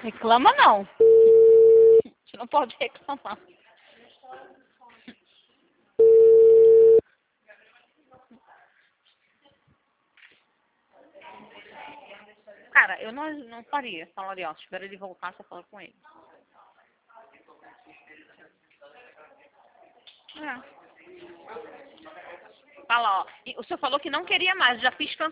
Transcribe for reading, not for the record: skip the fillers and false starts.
Reclama não. Você não pode reclamar. Cara, eu não faria. Falaria, ó, espera ele voltar, você fala com ele. É. Fala, ó. E o senhor falou que não queria mais, já fiz